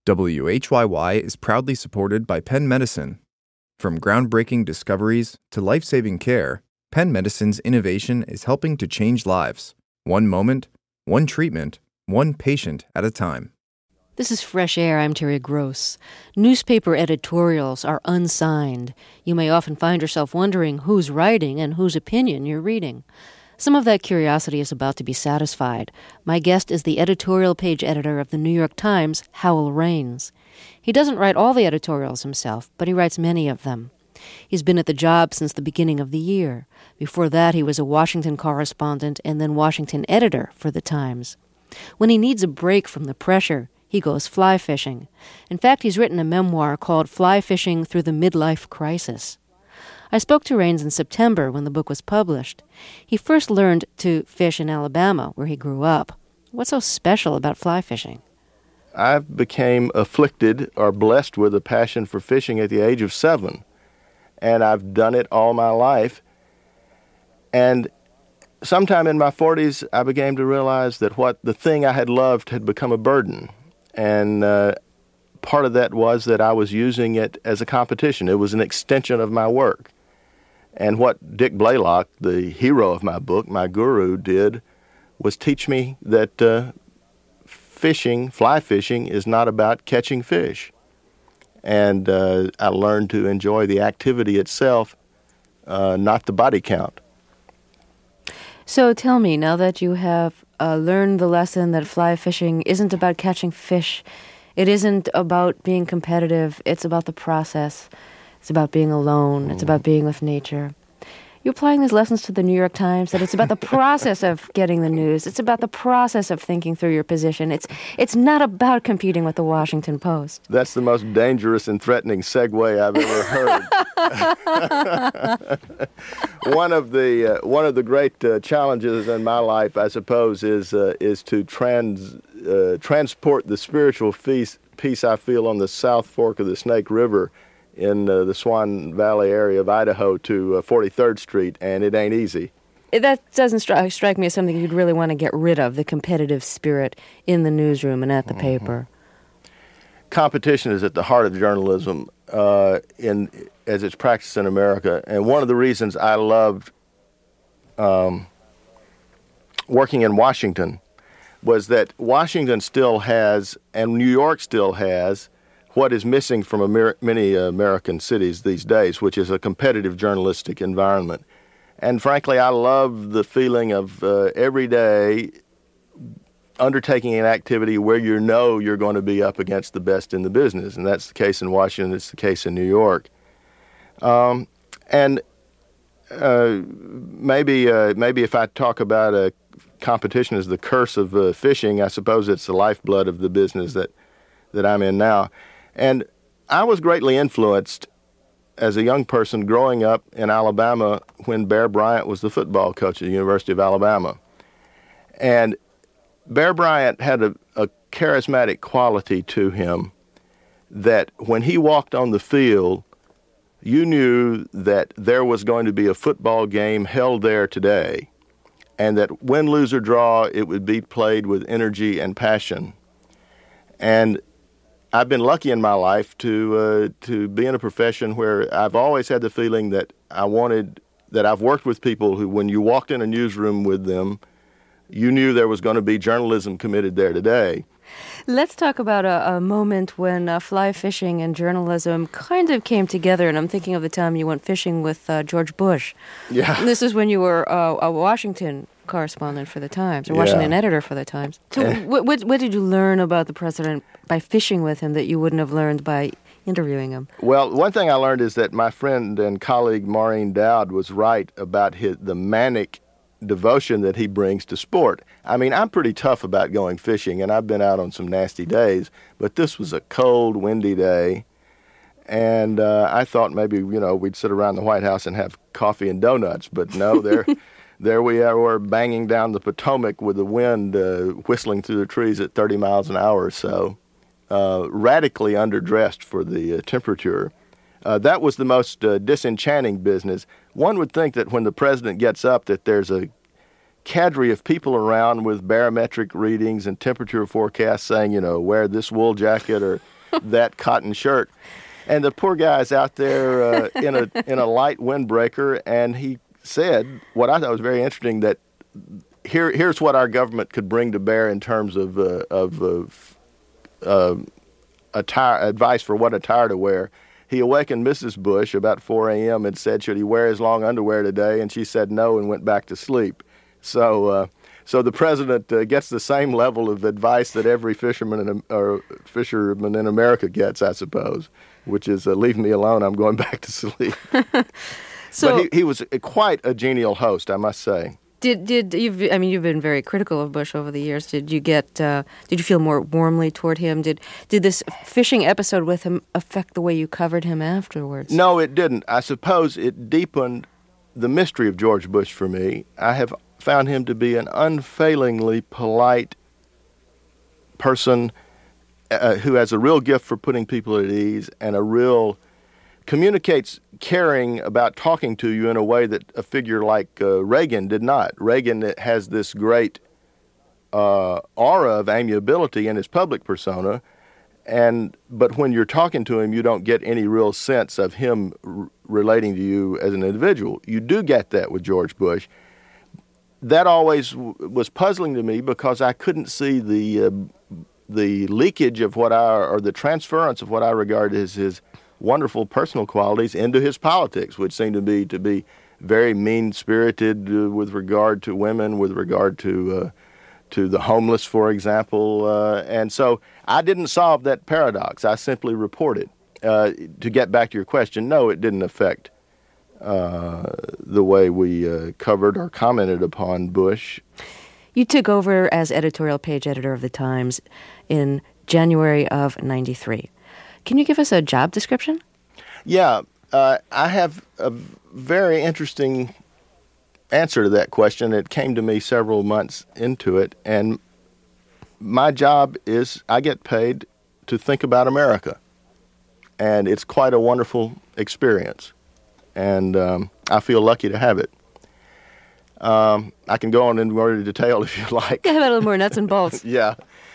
WHYY is proudly supported by Penn Medicine. From groundbreaking discoveries to life-saving care, Penn Medicine's innovation is helping to change lives. One moment, one treatment, one patient at a time. This is Fresh Air. I'm Terry Gross. Newspaper editorials are unsigned. You may often find yourself wondering who's writing and whose opinion you're reading. Some of that curiosity is about to be satisfied. My guest is the editorial page editor of the New York Times, Howell Raines. He doesn't write all the editorials himself, but he writes many of them. He's been at the job since the beginning of the year. Before that, he was a Washington correspondent and then Washington editor for the Times. When he needs a break from the pressure, he goes fly fishing. In fact, he's written a memoir called Fly Fishing Through the Midlife Crisis. I spoke to Raines in September when the book was published. He first learned to fish in Alabama, where he grew up. What's so special about fly fishing? I became afflicted or blessed with a passion for fishing at the age of 7, and I've done it all my life. And sometime in my 40s, I began to realize that the thing I had loved had become a burden. And part of that was that I was using it as a competition. It was an extension of my work. And what Dick Blaylock, the hero of my book, my guru, did was teach me that fishing, fly fishing, is not about catching fish. And I learned to enjoy the activity itself, not the body count. So tell me, now that you have learned the lesson that fly fishing isn't about catching fish, it isn't about being competitive, it's about the process, it's about being alone, it's about being with nature. You're applying these lessons to the New York Times, that it's about the process of getting the news, it's about the process of thinking through your position, it's not about competing with the Washington Post. That's the most dangerous and threatening segue I've ever heard. One of the great challenges in my life, I suppose, is to transport the spiritual peace I feel on the South Fork of the Snake River in the Swan Valley area of Idaho to 43rd Street, and it ain't easy. That doesn't strike me as something you'd really want to get rid of, the competitive spirit in the newsroom and at the paper. Competition is at the heart of journalism as it's practiced in America, and one of the reasons I loved working in Washington was that Washington still has, and New York still has, what is missing from many American cities these days, which is a competitive journalistic environment. And frankly, I love the feeling of every day undertaking an activity where you know you're going to be up against the best in the business. And that's the case in Washington, it's the case in New York. Maybe if I talk about competition as the curse of fishing, I suppose it's the lifeblood of the business that I'm in now. And I was greatly influenced as a young person growing up in Alabama when Bear Bryant was the football coach at the University of Alabama. And Bear Bryant had a charismatic quality to him that when he walked on the field, you knew that there was going to be a football game held there today, and that win, lose, or draw, it would be played with energy and passion. And I've been lucky in my life to be in a profession where I've always had the feeling that I've worked with people who, when you walked in a newsroom with them, you knew there was going to be journalism committed there today. Let's talk about a moment when fly fishing and journalism kind of came together, and I'm thinking of the time you went fishing with George Bush. Yeah. This is when you were a Washington correspondent for the Times, or Washington editor for the Times. So what did you learn about the president by fishing with him that you wouldn't have learned by interviewing him? Well, one thing I learned is that my friend and colleague Maureen Dowd was right about the manic devotion that he brings to sport. I mean, I'm pretty tough about going fishing, and I've been out on some nasty days, but this was a cold, windy day, and I thought maybe, we'd sit around the White House and have coffee and donuts, but no, there we were banging down the Potomac with the wind whistling through the trees at 30 miles an hour or so, radically underdressed for the temperature. That was the most disenchanting business. One would think that when the president gets up that there's a cadre of people around with barometric readings and temperature forecasts saying, wear this wool jacket or that cotton shirt. And the poor guy's out there in a light windbreaker, and he said what I thought was very interesting, that here's what our government could bring to bear in terms of attire, advice for what attire to wear. He awakened Mrs. Bush about 4 a.m. and said, should he wear his long underwear today? And she said no and went back to sleep. So the president gets the same level of advice that every fisherman in America gets, I suppose, which is leave me alone, I'm going back to sleep. But he was quite a genial host, I must say. You've been very critical of Bush over the years. Did you feel more warmly toward him? Did this fishing episode with him affect the way you covered him afterwards? No, it didn't. I suppose it deepened the mystery of George Bush for me. I have found him to be an unfailingly polite person who has a real gift for putting people at ease and communicates caring about talking to you in a way that a figure like Reagan did not. Reagan has this great aura of amiability in his public persona, but when you're talking to him, you don't get any real sense of him relating to you as an individual. You do get that with George Bush. That always was puzzling to me because I couldn't see the leakage of the transference of what I regard as his wonderful personal qualities into his politics, which seemed to be very mean-spirited with regard to women, with regard to the homeless, for example. And so I didn't solve that paradox. I simply reported. To get back to your question, no, it didn't affect the way we covered or commented upon Bush. You took over as editorial page editor of the Times in January of '93. Can you give us a job description? Yeah, I have a very interesting answer to that question. It came to me several months into it, and my job is I get paid to think about America, and it's quite a wonderful experience, and I feel lucky to have it. I can go on in more detail if you like. Yeah, have a little more nuts and bolts. Yeah.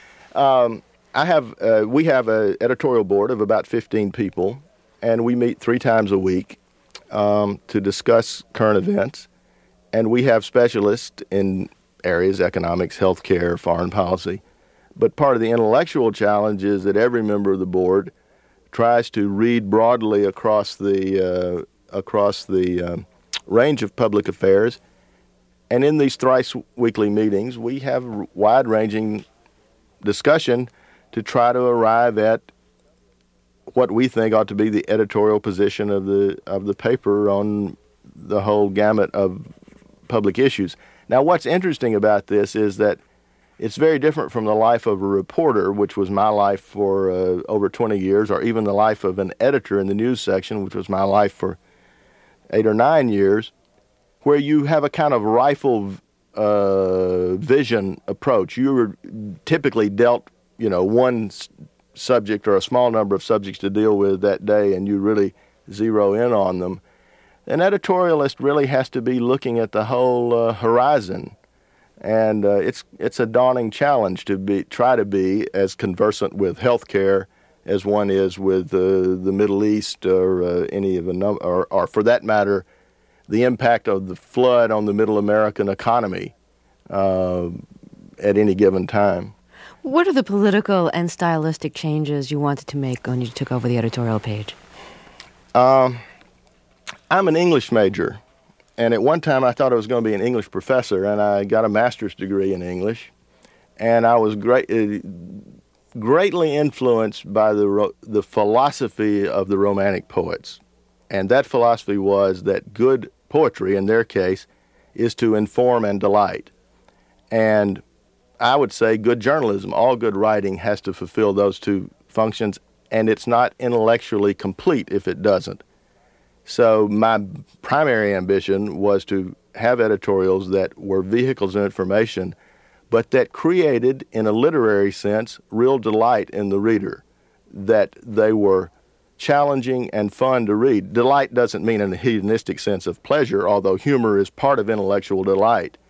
We have an editorial board of about 15 people, and we meet 3 times a week to discuss current events. And we have specialists in areas, economics, healthcare, foreign policy. But part of the intellectual challenge is that every member of the board tries to read broadly across the range of public affairs. And in these thrice weekly meetings, we have wide-ranging discussion to try to arrive at what we think ought to be the editorial position of the paper on the whole gamut of public issues. Now, what's interesting about this is that it's very different from the life of a reporter, which was my life for over 20 years, or even the life of an editor in the news section, which was my life for 8 or 9 years, where you have a kind of rifle vision approach. You were typically dealt, one subject or a small number of subjects to deal with that day, and you really zero in on them. An editorialist really has to be looking at the whole horizon, and it's a daunting challenge to try to be as conversant with healthcare as one is with the Middle East or any of or for that matter, the impact of the flood on the Middle American economy at any given time. What are the political and stylistic changes you wanted to make when you took over the editorial page? I'm an English major, and at one time I thought I was going to be an English professor, and I got a master's degree in English, and I was greatly influenced by the philosophy of the Romantic poets. And that philosophy was that good poetry, in their case, is to inform and delight. And I would say good journalism, all good writing has to fulfill those two functions, and it's not intellectually complete if it doesn't. So my primary ambition was to have editorials that were vehicles of information, but that created, in a literary sense, real delight in the reader, that they were challenging and fun to read. Delight doesn't mean in a hedonistic sense of pleasure, although humor is part of intellectual delight.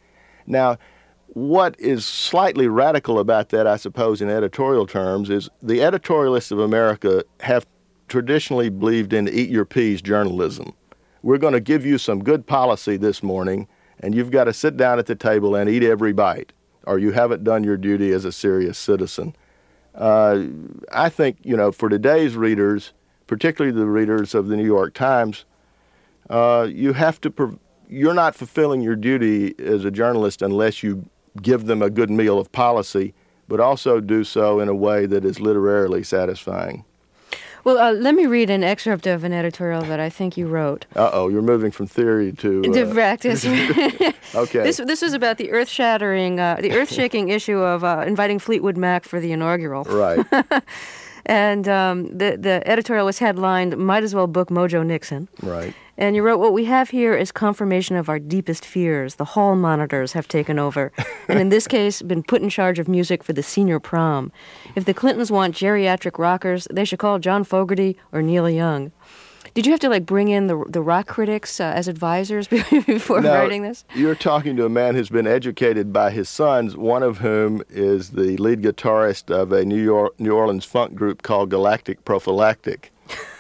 Now, what is slightly radical about that, I suppose, in editorial terms, is the editorialists of America have traditionally believed in eat your peas journalism. We're going to give you some good policy this morning, and you've got to sit down at the table and eat every bite, or you haven't done your duty as a serious citizen. I think, for today's readers, particularly the readers of the New York Times, you're not fulfilling your duty as a journalist unless you give them a good meal of policy, but also do so in a way that is literarily satisfying. Well, let me read an excerpt of an editorial that I think you wrote. Uh-oh, you're moving from theory to practice. Okay. This is about the earth-shaking issue of inviting Fleetwood Mac for the inaugural. Right. And the editorial was headlined, "Might as well book Mojo Nixon." Right. And you wrote, "What we have here is confirmation of our deepest fears. The hall monitors have taken over, and in this case, been put in charge of music for the senior prom. If the Clintons want geriatric rockers, they should call John Fogerty or Neil Young." Did you have to bring in the rock critics as advisors before writing this? You're talking to a man who's been educated by his sons, one of whom is the lead guitarist of a New Orleans funk group called Galactic Prophylactic.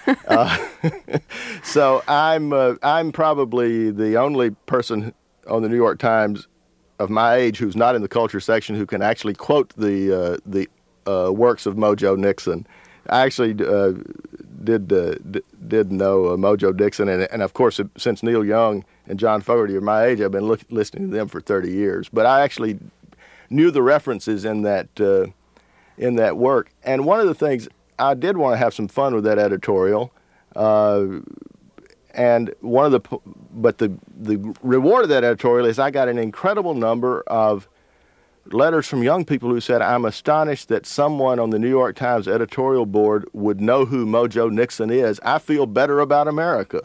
So I'm probably the only person on the New York Times of my age who's not in the culture section who can actually quote the works of Mojo Nixon. I actually did know Mojo Nixon, and of course, since Neil Young and John Fogerty are my age, I've been listening to them for 30 years. But I actually knew the references in that work. And one of the things, I did want to have some fun with that editorial, and the reward of that editorial is I got an incredible number of letters from young people who said, "I'm astonished that someone on the New York Times editorial board would know who Mojo Nixon is. I feel better about America."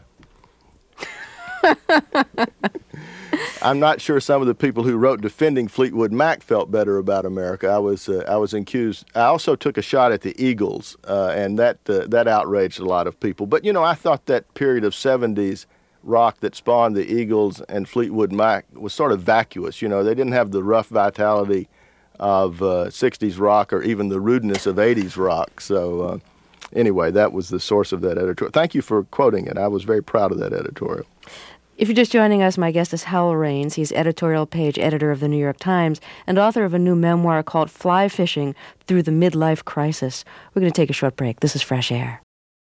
I'm not sure some of the people who wrote defending Fleetwood Mac felt better about America. I was accused. I also took a shot at the Eagles, and that outraged a lot of people. But I thought that period of '70s rock that spawned the Eagles and Fleetwood Mac was sort of vacuous. They didn't have the rough vitality of '60s rock or even the rudeness of '80s rock. So anyway, that was the source of that editorial. Thank you for quoting it. I was very proud of that editorial. If you're just joining us, my guest is Hal Raines. He's editorial page editor of the New York Times and author of a new memoir called Fly Fishing Through the Midlife Crisis. We're going to take a short break. This is Fresh Air.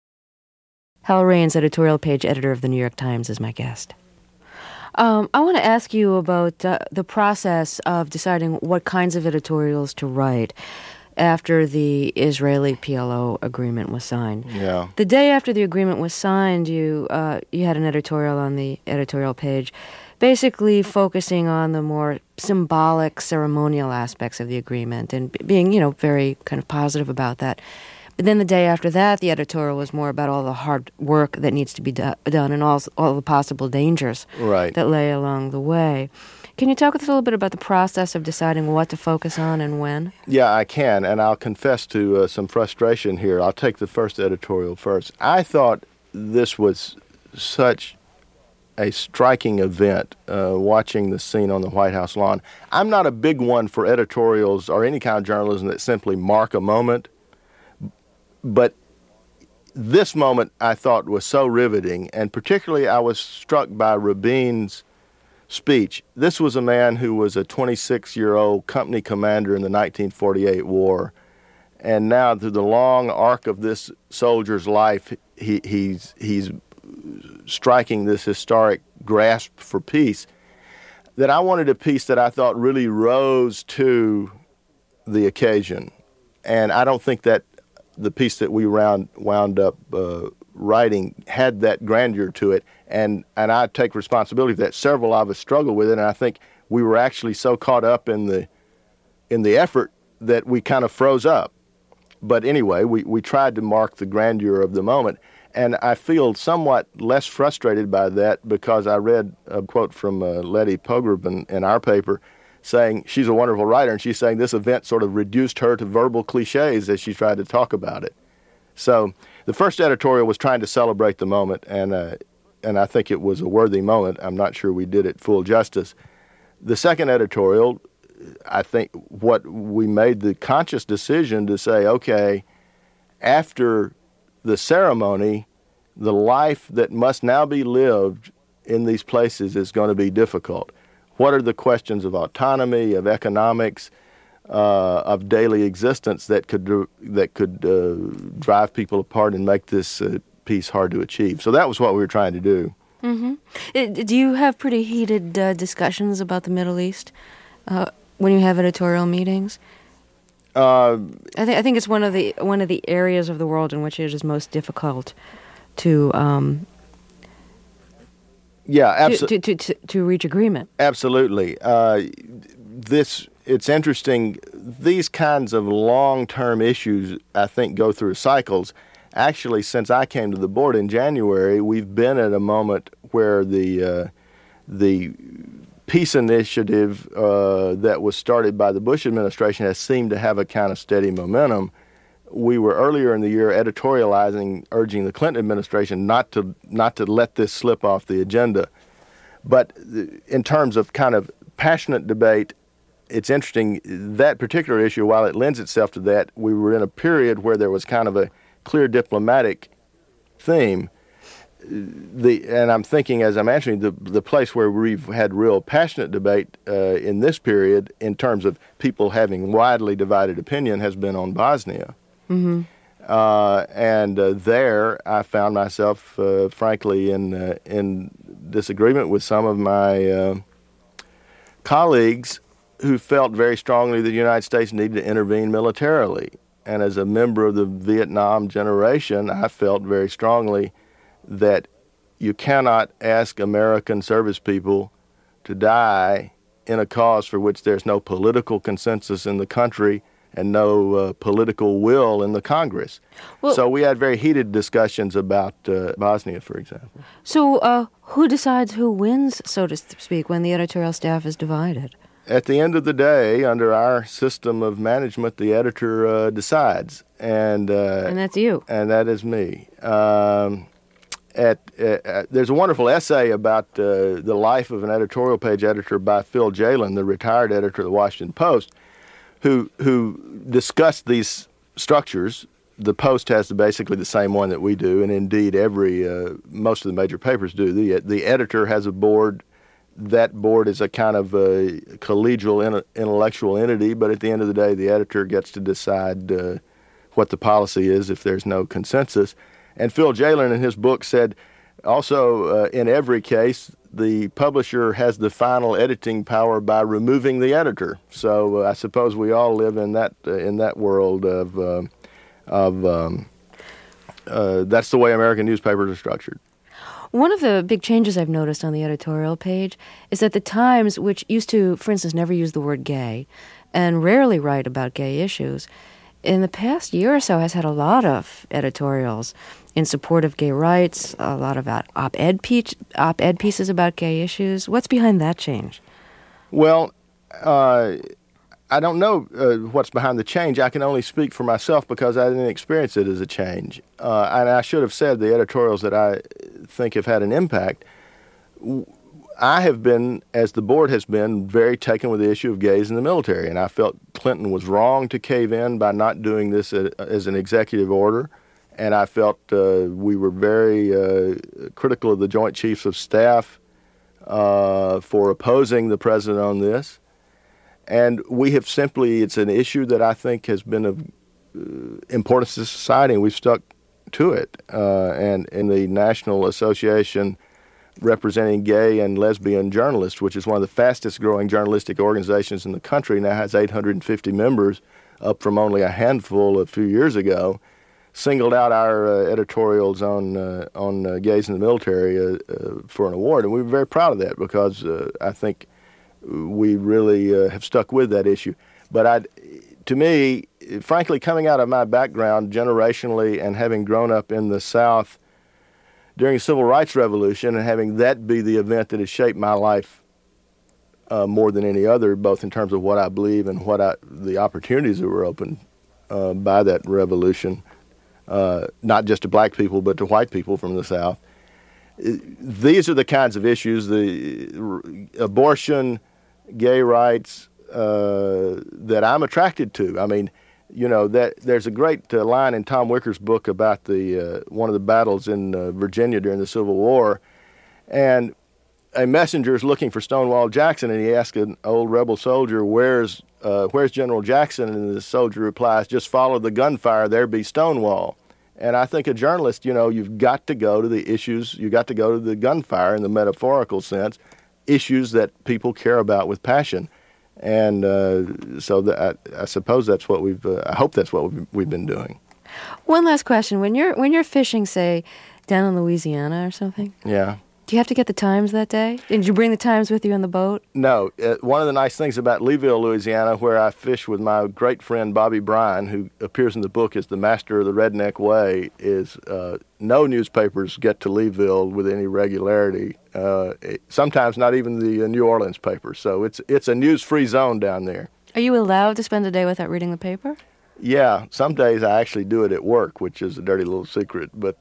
Hal Raines, editorial page editor of the New York Times, is my guest. I want to ask you about the process of deciding what kinds of editorials to write after the Israeli PLO agreement was signed. Yeah. The day after the agreement was signed, you had an editorial on the editorial page basically focusing on the more symbolic, ceremonial aspects of the agreement and being, very kind of positive about that. But then the day after that, the editorial was more about all the hard work that needs to be done and all the possible dangers that lay along the way. Can you talk with us a little bit about the process of deciding what to focus on and when? Yeah, I can, and I'll confess to some frustration here. I'll take the first editorial first. I thought this was such a striking event, watching the scene on the White House lawn. I'm not a big one for editorials or any kind of journalism that simply mark a moment, but this moment I thought was so riveting, and particularly I was struck by Rabin's speech. This was a man who was a 26-year-old company commander in the 1948 war, and now through the long arc of this soldier's life, he's striking this historic grasp for peace. That I wanted a piece that I thought really rose to the occasion, and I don't think that the piece that we wound up writing had that grandeur to it, and I take responsibility for that. Several of us struggled with it, and I think we were actually so caught up in the effort that we kind of froze up. But anyway, we tried to mark the grandeur of the moment, and I feel somewhat less frustrated by that because I read a quote from Letty Pogrebin in our paper saying she's a wonderful writer, and she's saying this event sort of reduced her to verbal cliches as she tried to talk about it. So the first editorial was trying to celebrate the moment, and I think it was a worthy moment. I'm not sure we did it full justice. The second editorial, I think what we made the conscious decision to say, okay, after the ceremony, the life that must now be lived in these places is going to be difficult. What are the questions of autonomy, of economics, of daily existence that could drive people apart and make this peace hard to achieve? So that was what we were trying to do. Mm-hmm. Do you have pretty heated discussions about the Middle East when you have editorial meetings? I think it's one of the areas of the world in which it is most difficult to to reach agreement. Absolutely. It's interesting. These kinds of long-term issues, I think, go through cycles. Actually, since I came to the board in January, we've been at a moment where the peace initiative that was started by the Bush administration has seemed to have a kind of steady momentum. We were earlier in the year editorializing, urging the Clinton administration not to let this slip off the agenda. But in terms of kind of passionate debate, it's interesting, that particular issue, while it lends itself to that, we were in a period where there was kind of a clear diplomatic theme. And I'm thinking, as I'm answering, the place where we've had real passionate debate in this period in terms of people having widely divided opinion has been on Bosnia. Mm-hmm. And there I found myself, frankly, in disagreement with some of my colleagues who felt very strongly that the United States needed to intervene militarily. And as a member of the Vietnam generation, I felt very strongly that you cannot ask American service people to die in a cause for which there's no political consensus in the country and no political will in the Congress. Well, so we had very heated discussions about Bosnia, for example. So who decides who wins, so to speak, when the editorial staff is divided? At the end of the day, under our system of management, the editor decides. And that's you. And that is me. There's a wonderful essay about the life of an editorial page editor by Phil Jalen, the retired editor of the Washington Post, who discussed these structures. The Post has basically the same one that we do, and indeed most of the major papers do. The editor has a board. That board is a kind of a collegial intellectual entity, but at the end of the day, the editor gets to decide what the policy is if there's no consensus. And Phil Jalen in his book said also in every case, the publisher has the final editing power by removing the editor. So I suppose we all live in that world of that's the way American newspapers are structured. One of the big changes I've noticed on the editorial page is that the Times, which used to, for instance, never use the word gay and rarely write about gay issues, in the past year or so has had a lot of editorials in support of gay rights, a lot of op-ed pieces about gay issues. What's behind that change? Well, I don't know what's behind the change. I can only speak for myself because I didn't experience it as a change. And I should have said the editorials that I think have had an impact. I have been, as the board has been, very taken with the issue of gays in the military. And I felt Clinton was wrong to cave in by not doing this as an executive order. And I felt we were very critical of the Joint Chiefs of Staff for opposing the president on this. And we have it's an issue that I think has been of importance to society, and we've stuck to it. And in the National Association representing gay and lesbian journalists, which is one of the fastest growing journalistic organizations in the country, now has 850 members, up from only a handful a few years ago, singled out our editorials on gays in the military for an award. And we were very proud of that because I think we really have stuck with that issue. But to me, frankly, coming out of my background generationally and having grown up in the South during the Civil Rights Revolution and having that be the event that has shaped my life more than any other, both in terms of what I believe and the opportunities that were opened by that revolution, not just to black people but to white people from the South. These are the kinds of issues, the abortion, gay rights that I'm attracted to. I mean, that there's a great line in Tom Wicker's book about the one of the battles in Virginia during the Civil War, and a messenger is looking for Stonewall Jackson, and he asks an old rebel soldier, "Where's General Jackson?" And the soldier replies, "Just follow the gunfire, there be Stonewall." And I think a journalist, you've got to go to the issues, you got to go to the gunfire in the metaphorical sense, issues that people care about with passion. And so I suppose that's what I hope that's what we've been doing. One last question: when you're fishing, say down in Louisiana or something, yeah, do you have to get the Times that day? Did you bring the Times with you in the boat? No. One of the nice things about Leeville, Louisiana, where I fish with my great friend Bobby Bryan, who appears in the book as the master of the Redneck Way, is no newspapers get to Leeville with any regularity. Sometimes not even the New Orleans paper. So it's a news-free zone down there. Are you allowed to spend a day without reading the paper? Yeah, some days I actually do it at work, which is a dirty little secret. But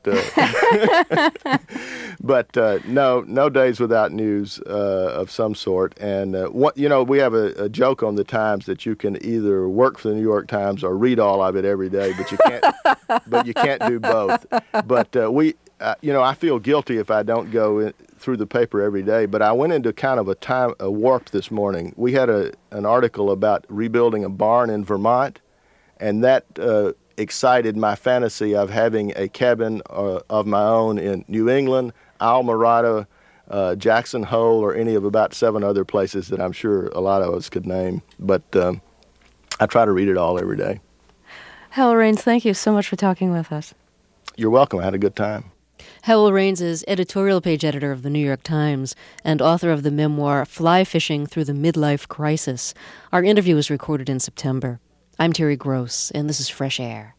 no days without news of some sort. And we have a joke on the Times that you can either work for the New York Times or read all of it every day, but you can't do both. But I feel guilty if I don't go through the paper every day. But I went into kind of a warp this morning. We had an article about rebuilding a barn in Vermont. And that excited my fantasy of having a cabin of my own in New England, Islamorada, Jackson Hole, or any of about 7 other places that I'm sure a lot of us could name. But I try to read it all every day. Howell Raines, thank you so much for talking with us. You're welcome. I had a good time. Howell Raines is editorial page editor of the New York Times and author of the memoir Fly Fishing Through the Midlife Crisis. Our interview was recorded in September. I'm Terry Gross, and this is Fresh Air.